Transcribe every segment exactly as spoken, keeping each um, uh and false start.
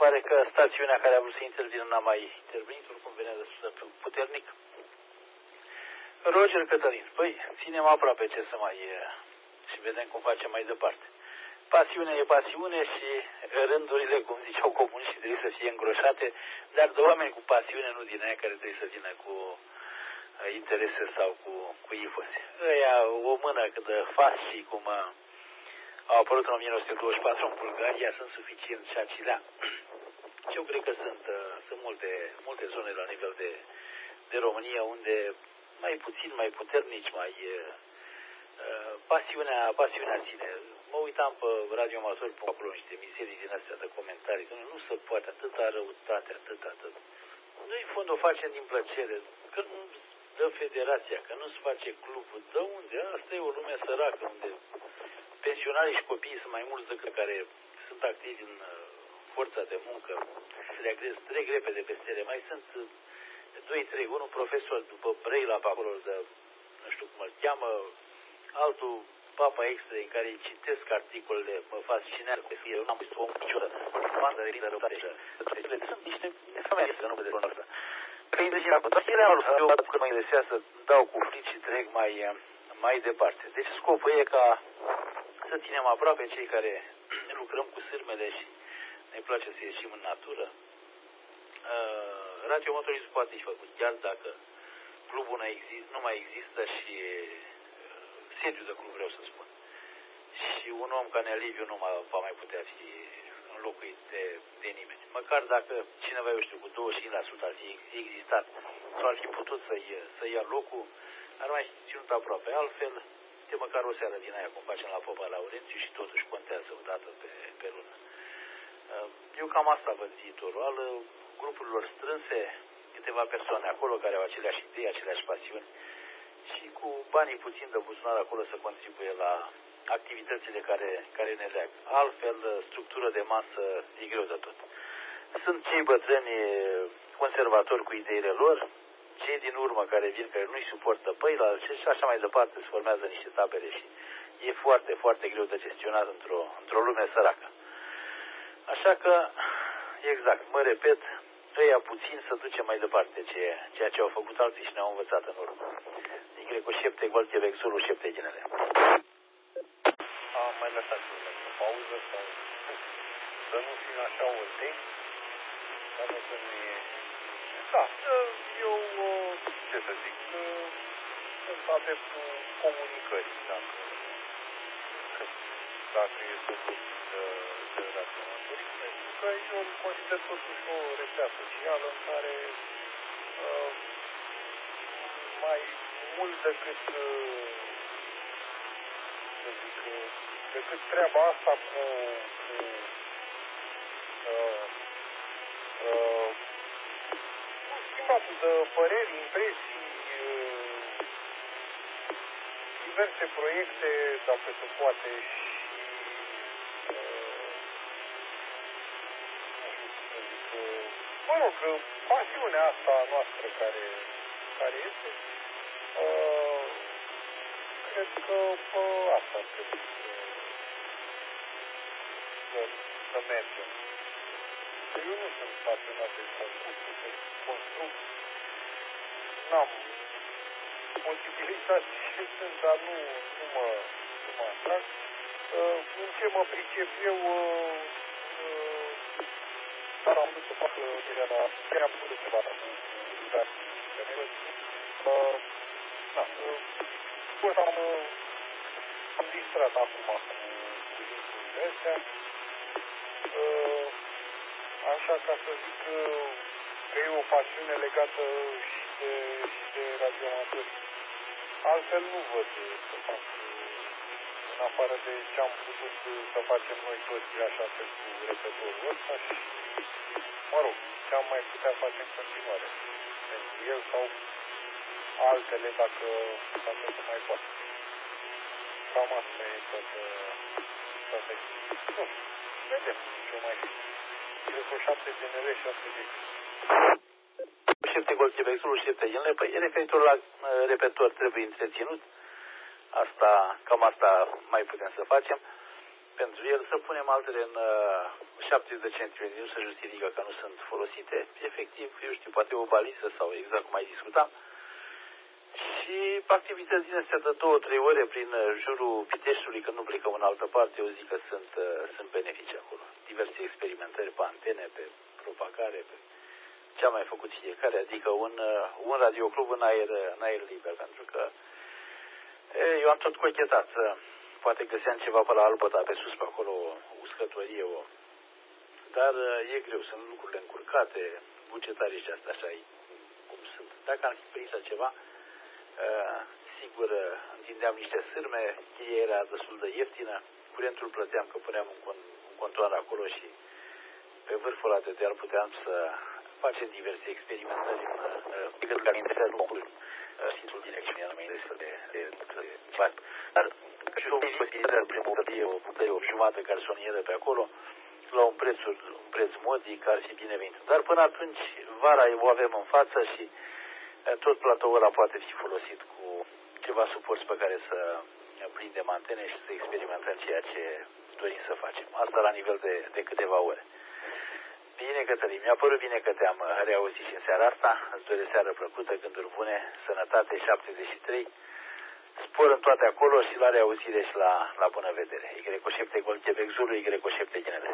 pare că stațiunea care a vrut să intervină n-a mai intervenit, oricum venea destul de puternic. Roger Cătălin, păi, ținem aproape ce să mai e și vedem cum facem mai departe. Pasiunea e pasiune și rândurile, cum ziceau comuniștii, trebuie să fie îngroșate, dar de oameni cu pasiune, nu din aia care trebuie să vină cu interese sau cu, cu ifosi. Ăia, o mână cât de fasci, cum au apărut în o mie nouă sute douăzeci și patru în Bulgaria, sunt suficient și acelea. Eu cred că sunt, sunt multe, multe zone la nivel de, de România unde mai puțin, mai puternici, mai uh, pasiunea, pasiunea ține. Mă uitam pe radioamator, pe acolo niște mizerii din astea de comentarii, că nu se poate, atâta răutate, atât, atât. Nu, în fond, o facem din plăcere, că nu dă federația, că nu se face clubul, de unde? Asta e o lume săracă, unde pensionarii și copiii sunt mai mulți decât care sunt activi în uh, forța de muncă, se le agrez, trec repede peste ele, mai sunt uh, doi trei, unul profesor după Breila pe acolo, de, nu știu cum îl cheamă, altul Papa Extra, în care îi citesc articolele, mă fascinează pe fie, eu n-am văzut o niciodată, bandă de rină răutate și sunt niște femei să nu vede bună asta. Că îi deci acolo, ele au lăsat, eu când mă interesează, dau cu flici și trec mai, mai departe. Deci scopul e ca să ținem aproape cei care lucrăm cu sârmele și ne place să ieșim în natură. Uh, radiomotorismul poate fi făcut, chiar dacă clubul nu, exist, nu mai există și uh, sediul de club, vreau să spun. Și un om ca Nea Liviu nu va mai putea fi înlocuit de, de nimeni. Măcar dacă cineva, eu știu, cu douăzeci și cinci la sută ar fi existat sau ar fi putut să ia, să ia locul, ar mai fi ținut aproape. Altfel, de măcar o seară din aia, cum facem la Popa Laurențiu și totuși contează o dată pe, pe lună. Uh, eu cam asta văd viitorul. Al grupurilor strânse, câteva persoane acolo care au aceleași idei, aceleași pasiuni și cu banii puțin de buzunar acolo să contribuie la activitățile care, care ne leagă. Altfel, structură de masă e greu de tot. Sunt cei bătrâni conservatori cu ideile lor, cei din urmă care vin, care nu-i suportă păi, și așa mai departe, se formează niște tabere și e foarte, foarte greu de gestionat într-o, într-o lume săracă. Așa că, exact, mă repet, ăia puțin să ducem mai departe ceea, ceea ce au făcut alții și ne-au învățat în urmă. Din greco șepte golte vexulul șepte ginele. Am mai lăsat o pauză sau să nu fim așa urte, dar nu să nu e... Da, eu, ce să zic, sunt adeptul comunicării, dacă, dacă e să vorbim de, de radioamatorism, pentru că eu îl consider totuși o rețea socială în care uh, mai mult decât, uh, să zic, decât treaba asta cu, cu uh, uh, schimbatul de păreri, impresii, uh, diverse proiecte, dacă se poate, și uh, nu știu cum să zic, uh, mă rog, pasiunea asta noastră care, care este, uh, cred că pe asta trebuie să, să, să mergem. Eu nu sunt pasionat de construcții, de construcții. N-am posibilități și sunt, dar nu, nu mă, nu mă atrag. Uh, în ce mă pricep eu, uh, uh, dar am vrut să fac perioada, chiar am făcut ceva cu dar uh, da, uh, am, uh, am distrat acum cu lucrurile astea. Uh, Așa ca să zic că, că e o pasiune legată și de, și de radioamatori. Altfel nu văd să fac, în afară de ce am putut să facem noi toți așa pentru repetorul ăsta și, mă rog, ce am mai putea face în continuare pentru el sau altele dacă, dacă se mai poate. Cam asta e toată, toată nu știu, vedem ce mai fi. Cred că șapte genere, șapte de șepte golți vexulul, șepte genele, păi referitor la uh, repertor trebuie întreținut. Asta, cam asta mai putem să facem. pentru el, să punem altele în uh, șaptezeci de centimetri, nu se justifică că nu sunt folosite. Efectiv, eu știu, poate o baliză sau exact cum ai discutat. Și activități din astea de două, trei ore prin jurul Piteștiului, când nu plecăm în altă parte, eu zic că sunt, uh, sunt benefice acolo. Diverse experimentări pe antene, pe propagare, pe ce a mai făcut fiecare, adică un, uh, un radioclub în aer, în aer liber, pentru că e, eu am tot cochetat. Poate găseam ceva pe la Albăta, pe sus, pe acolo, o uscătorie, o... dar e greu, sunt lucrurile încurcate, bugetarii și astea așa cum sunt. Dacă am fi prins ceva, sigur, întindeam niște sârme, cheia era destul de ieftină, curentul plăteam că puneam un, con, un controal acolo și pe vârful ăla de deal puteam să facem diverse experimentări în cât care interesează locul Sfințul direct și mi-am mai de, de, de bani. Dar și o posibilitate de bucătărie, o bucătărie, o jumătate garsonieră pe acolo, la un preț, un preț modic, ar fi binevenit. Dar până atunci, vara o avem în față și tot platoul ăla poate fi folosit cu ceva suporți pe care să prindem antene și să experimentăm ceea ce dorim să facem. Asta la nivel de, de câteva ore. Bine, Cătălin, mi-a părut bine că te-am reauzit și în seara asta. Îți doresc seară plăcută, gânduri bune, sănătate șaptezeci și trei, spor în toate acolo și la reauzire și la, la bună vedere. Y șapte Gol Quebec Zulu, Y șapte Ginele.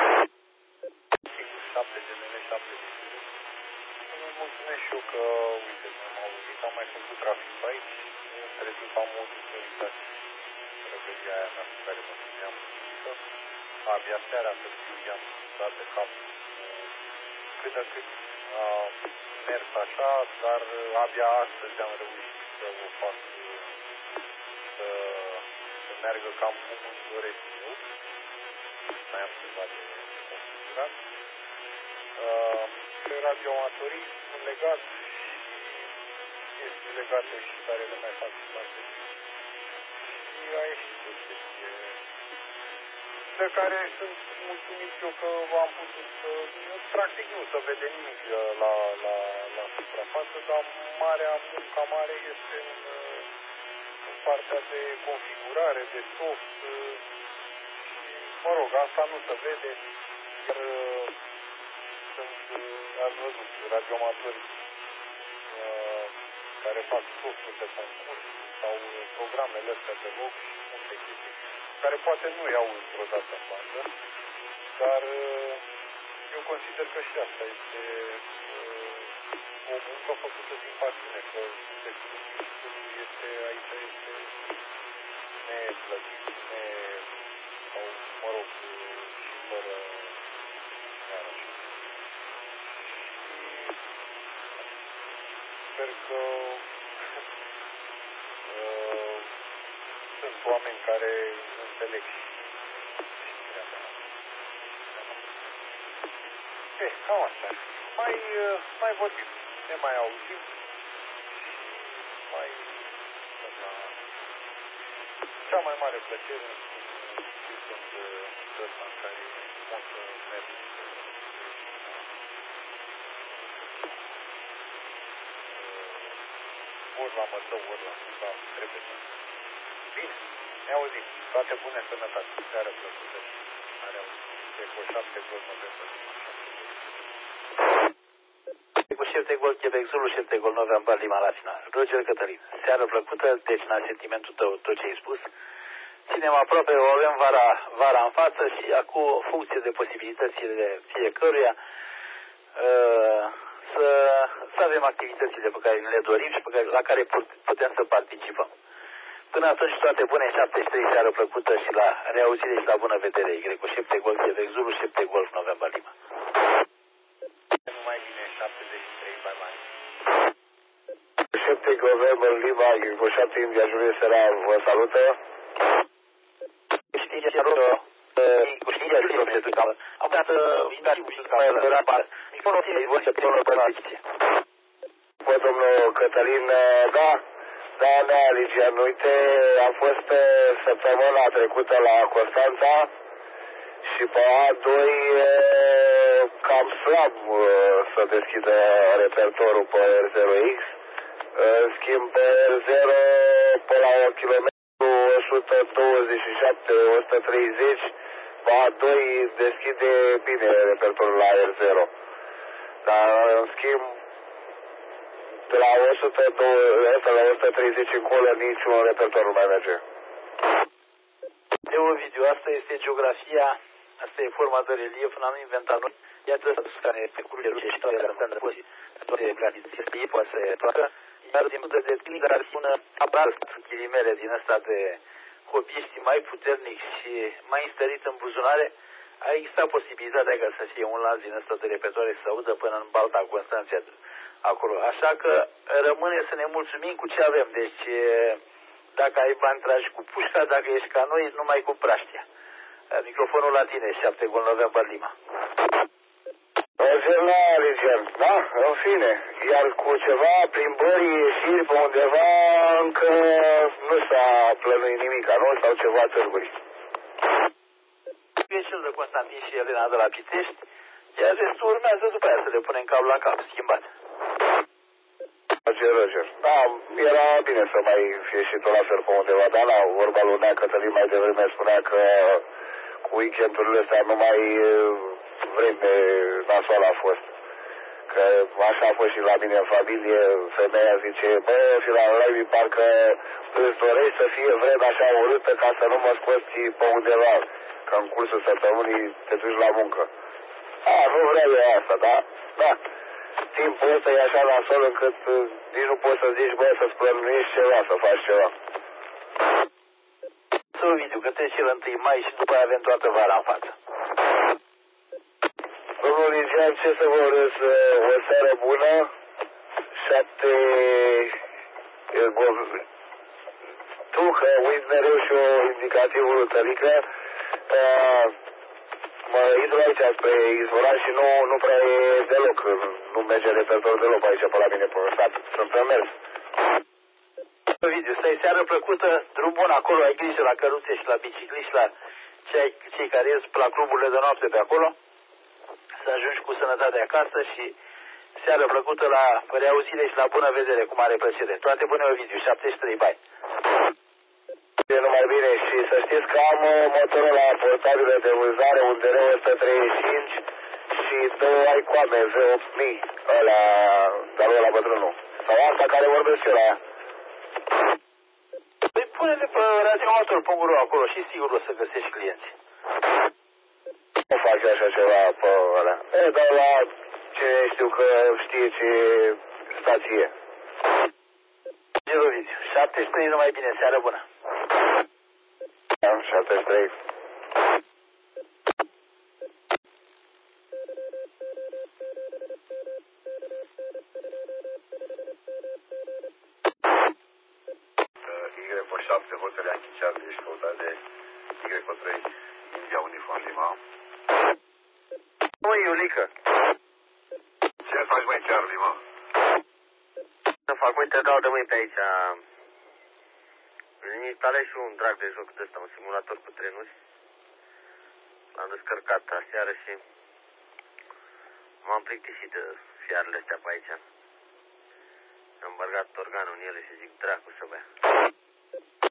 șapte Ginele, șapte Ginele. Mulțumesc și eu că, uite, m-am auzit, am mai făcut trafic pe aici. Între timp am o disponibilitate răgădia aia mea cu care mă țineam că abia seara să fiu i-am dat de cap cât de cât a mers așa, dar abia astăzi am reușit să o fac să, să meargă cam cum îmi doresc eu. Mai am ceva de configurat. Uh, pe radioamatorii sunt legat și chestii legate și care le mai fac și parte și a ieșit o chestie de care sunt mulțumit eu că am putut să, practic nu să vede nimic la, la, la suprafață, dar marea, munca mare este în, în partea de configurare, de soft și, mă rog, asta nu se vede, iar sunt, ați văzut, radioamatori uh, care fac softul de concurs sau programele astea de loc și multe chestii care poate nu iau vreodată în bandă, dar eu consider că și asta este uh, o muncă făcută din pasiune, că textul este, aici este neplătit, ne, sau, mă rog, și fără iarăși. Sper că uh, sunt oameni care înțeleg și știrea mea. Eh, cam asta. Mai, uh, mai vorbim, ne mai auzim și mai stăm la cea mai mare plăcere sunt uh, ăsta în care pot să merg ori la Mătău, ori la Suda, trebuie să... Bine, ne auzim. Toate bune, sănătate. Seară plăcută și are auzit. Eco șapte Gol November. Eco șapte Gol Quebec Zulu, șapte Gol November Lima la final. Roger Cătălin. Seară plăcută, deci la sentimentul tău, tot ce ai spus. Ținem aproape, o avem vara, vara în față și acum, funcție de posibilitățile fiecăruia, uh, să, să avem activitățile pe care le dorim și pe care, la care putem să participăm. Până atunci, toate bune, șaptezeci și trei, seară plăcută și la reauzire și la bună vedere. Y șapte Gol Quebec Zulu, șapte Golf November Lima. Numai bine, șaptezeci și trei, bye bye. șapte November Lima, Y șapte India Julie Sera, vă salută. Știți ce rog, cu știrea și rog de camă. Am dat să mai rabat. Folosiți voi să primă părățiție. Bă, domnul Cătălin, da, da, da, Ligian, uite, am fost săptămâna trecută la Constanța și pe A doi cam slab să deschidă repertorul pe R zero X. În schimb, pe R zero, pe la un kilometru o sută douăzeci și șapte, o sută treizeci, A doi deschide bine repertorul la R zero. Dar în schimb de la o sută doi, asta la o sută treizeci încolo niciun repertor nu mai merge. De Ovidiu, asta este geografia, asta e forma de relief, n-am inventat noi. Iată care pe cururile rușe și toate astea de poți, toate granițe, poate să toată. Iar din punct de vedere dar sună abalt ghilimele din ăsta de hobiști mai puternic și mai înstărit în buzunare, a existat posibilitatea ca să fie un lanț din ăsta de repertoare să se audă până în Balta Constanția acolo. Așa că rămâne să ne mulțumim cu ce avem. Deci dacă ai bani tragi cu pușca, dacă ești ca noi, numai cu praștia. Microfonul la tine, șapte Gol November Lima. Jurnal, Ligian, da, în fine, iar cu ceva plimbări, ieșiri pe undeva, încă nu s-a plănuit nimic, nu? Sau ceva târguri. E cel de Constantin și Elena de la Pitești, iar restul urmează după aia să le punem cap la cap, schimbat. Roger, Roger. Da, era bine să mai fie și tot la fel pe undeva, dar la vorba lui Nea Cătălin mai devreme spunea că cu weekendurile astea nu mai vreme nasoală a fost. Că așa a fost și la mine în familie, femeia zice, bă, și la Levi, parcă îți dorești să fie vreme așa urâtă ca să nu mă scoți pe undeva, că în cursul săptămânii te duci la muncă. A, nu vreau eu asta, da? Da. Timpul ăsta e așa nasol încât nici nu poți să zici, bă, să-ți plănuiești ceva, să faci ceva. Să Ovidiu, că trece el întâi mai și după aia avem toată vara în față. Domnul Ligian, ce să vă urez, o seară bună, șapte, tu că uiți mereu și o indicativul lui Tălică, mă intru aici spre Izvoran și nu, nu prea e deloc, nu merge repertor deloc aici pe la mine pe stat, sunt în mers. Ovidiu, să-i seară plăcută, drum bun acolo, ai grijă la căruțe și la bicicliști, la cei, cei care ies la cluburile de noapte pe acolo, să ajungi cu sănătate acasă și seară plăcută la reauzire și la bună vedere, cu mare plăcere. Toate bune, Ovidiu, șaptezeci și trei, bai. E numai bine și să știți că am motorul la portabile de vânzare, un D R o sută treizeci și cinci și două icoame V opt mii, ăla, dar ăla bătrânul. Sau asta care vorbesc eu la ea. Păi pune de pe radioamator punct ro acolo și sigur o să găsești clienți. Nu fac așa ceva pe ăla. E, dar la cine știu că știe ce stație. Geroviziu, șaptezeci și trei, numai bine, seară bună. Da, șaptezeci și trei. Y pe șapte, hotele Anchicear, ești căutat de Y pe trei, India Uniform Lima. Măi, Iulică. Ce faci, măi, Charlie, mă? Să fac, uite, dau de mâini pe aici. Îmi instalez și un drag de joc de ăsta, un simulator cu trenuri. L-am descărcat aseară și m-am plictisit de fiarele astea pe aici. Am băgat organul în ele și zic, dracu să bea.